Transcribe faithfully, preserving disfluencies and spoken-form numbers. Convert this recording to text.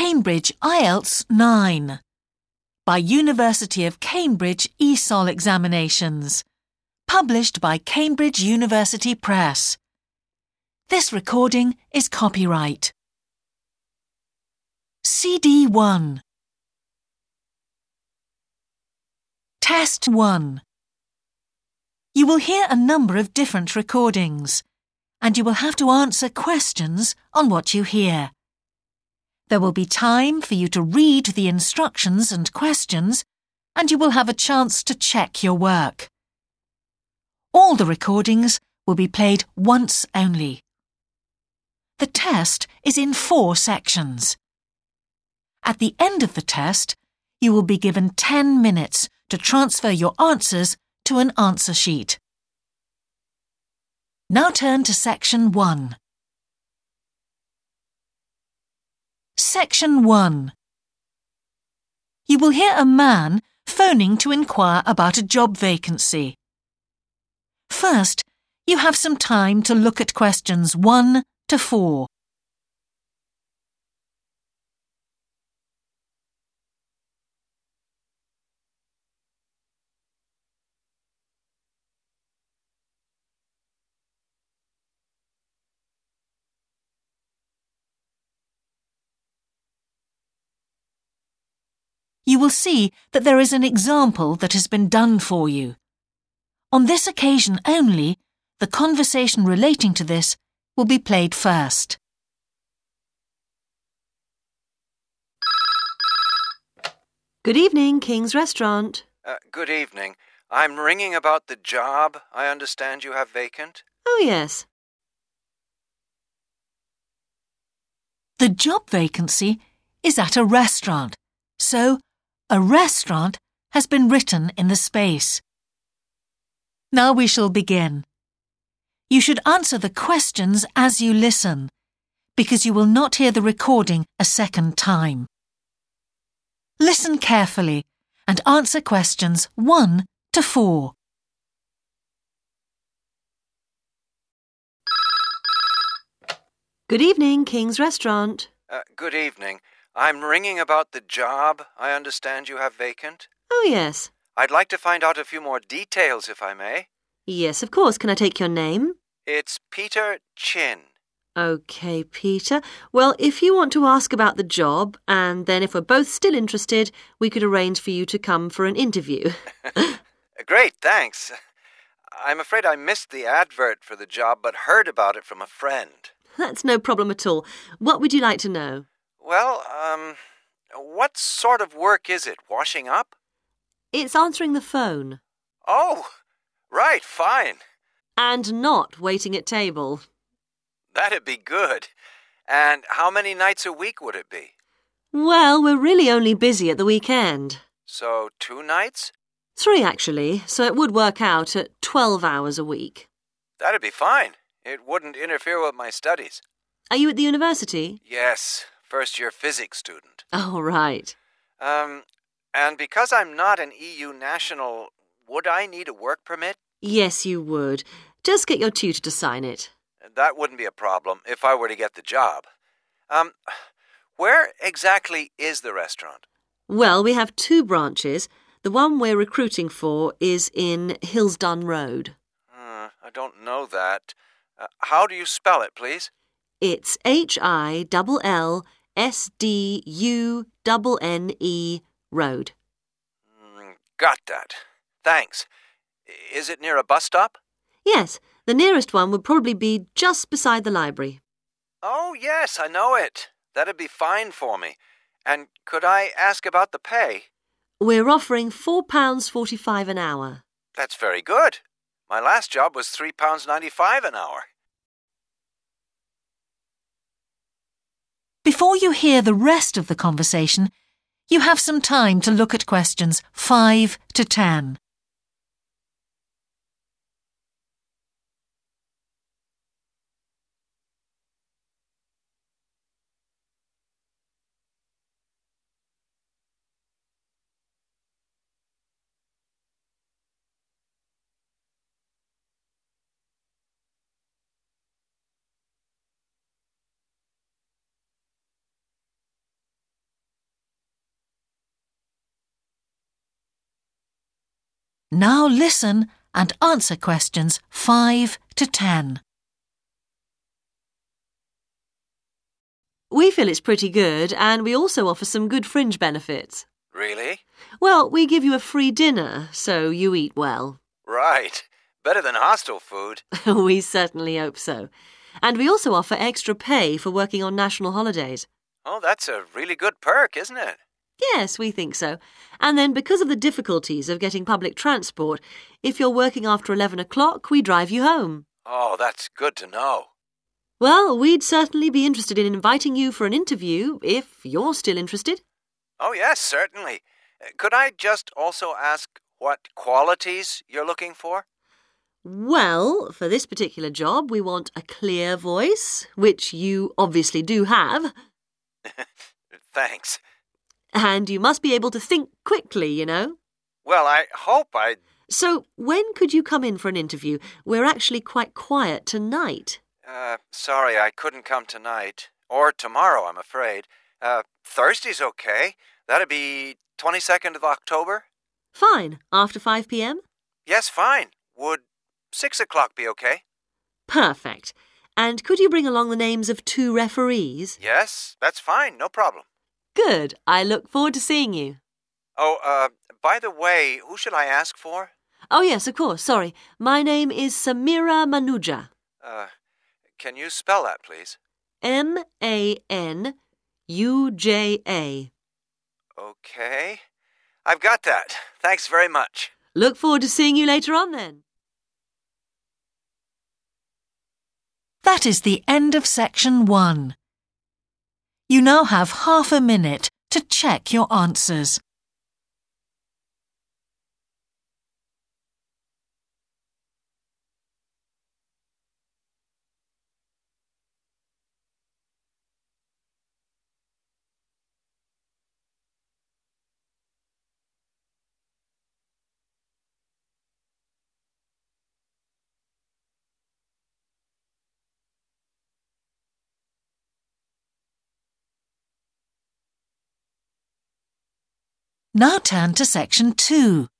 Cambridge I E L T S nine by University of Cambridge E S O L Examinations, published by Cambridge University Press. This recording is copyright. C D one. Test one. You will hear a number of different recordings, and you will have to answer questions on what you hear. There will be time for you to read the instructions and questions, and you will have a chance to check your work. All the recordings will be played once only. The test is in four sections. At the end of the test, you will be given ten minutes to transfer your answers to an answer sheet. Now turn to Section one. Section one. You will hear a man phoning to inquire about a job vacancy. First, you have some time to look at questions one to four. You will see that there is an example that has been done for you. On this occasion only, the conversation relating to this will be played first. Good evening, King's Restaurant. Uh, good evening. I'm ringing about the job I understand you have vacant. Oh, yes. The job vacancy is at a restaurant, so a restaurant has been written in the space. Now we shall begin. You should answer the questions as you listen, because you will not hear the recording a second time. Listen carefully and answer questions one to four. Good evening, King's Restaurant. Uh, good evening. I'm ringing about the job I understand you have vacant. Oh, yes. I'd like to find out a few more details, if I may. Yes, of course. Can I take your name? It's Peter Chin. OK, Peter. Well, if you want to ask about the job, and then if we're both still interested, we could arrange for you to come for an interview. Great, thanks. I'm afraid I missed the advert for the job, but heard about it from a friend. That's no problem at all. What would you like to know? Well, um, what sort of work is it? Washing up? It's answering the phone. Oh, right, fine. And not waiting at table. That'd be good. And how many nights a week would it be? Well, we're really only busy at the weekend. So, two nights? Three, actually, so it would work out at twelve hours a week. That'd be fine. It wouldn't interfere with my studies. Are you at the university? Yes, first-year physics student. Oh, right. Um, and because I'm not an E U national, would I need a work permit? Yes, you would. Just get your tutor to sign it. That wouldn't be a problem if I were to get the job. Um, where exactly is the restaurant? Well, we have two branches. The one we're recruiting for is in Hillsdon Road. Uh, I don't know that. Uh, how do you spell it, please? It's H I L L S D U N N E Road. Mm, got that. Thanks. Is it near a bus stop? Yes, the nearest one would probably be just beside the library. Oh, yes, I know it. That'd be fine for me. And could I ask about the pay? We're offering four pounds forty-five an hour. That's very good. My last job was three pounds ninety-five an hour. Before you hear the rest of the conversation, you have some time to look at questions five to ten. Now listen and answer questions five to ten. We feel it's pretty good, and we also offer some good fringe benefits. Really? Well, we give you a free dinner, so you eat well. Right. Better than hostel food. We certainly hope so. And we also offer extra pay for working on national holidays. Oh, that's a really good perk, isn't it? Yes, we think so. And then because of the difficulties of getting public transport, if you're working after eleven o'clock, we drive you home. Oh, that's good to know. Well, we'd certainly be interested in inviting you for an interview, if you're still interested. Oh, yes, certainly. Could I just also ask what qualities you're looking for? Well, for this particular job, we want a clear voice, which you obviously do have. Thanks. And you must be able to think quickly, you know. Well, I hope I... So, when could you come in for an interview? We're actually quite quiet tonight. Uh, sorry, I couldn't come tonight. Or tomorrow, I'm afraid. Uh, Thursday's okay. That'd be twenty-second of October? Fine. After five p.m? Yes, fine. Would six o'clock be okay? Perfect. And could you bring along the names of two referees? Yes, that's fine. No problem. Good. I look forward to seeing you. Oh, uh, by the way, who should I ask for? Oh, yes, of course. Sorry. My name is Samira Manuja. Uh, can you spell that, please? M A N U J A. Okay. I've got that. Thanks very much. Look forward to seeing you later on, then. That is the end of section one. You now have half a minute to check your answers. Now turn to section two.